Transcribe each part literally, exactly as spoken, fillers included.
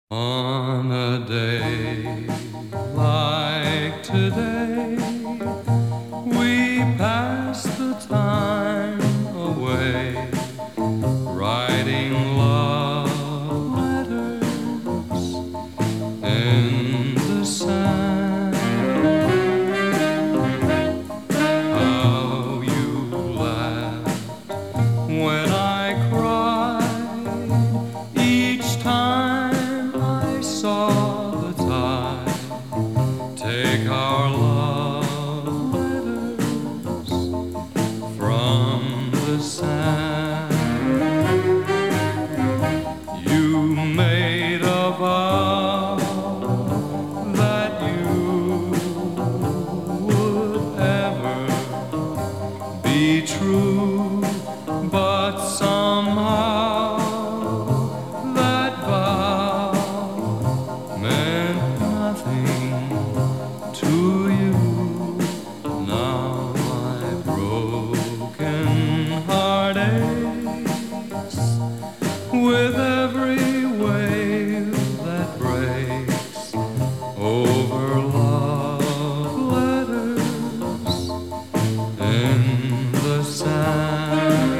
On a day like today, we pass the time away, writing love letters in the sand. How you laughed when I cried each time I saw the tide take our love letters from the sand. You made a vow that you would ever be true, but somehow that vow meant nothing to you. Now my broken heart aches with every wave that breaks over love letters in the sand.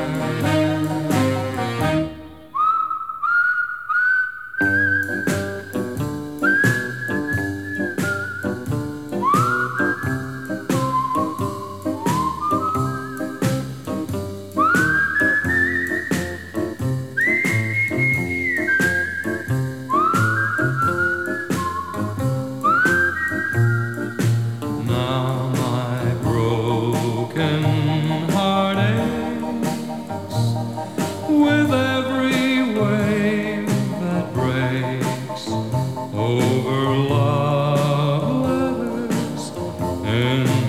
Now my broken heart aches with every wave that breaks over love letters in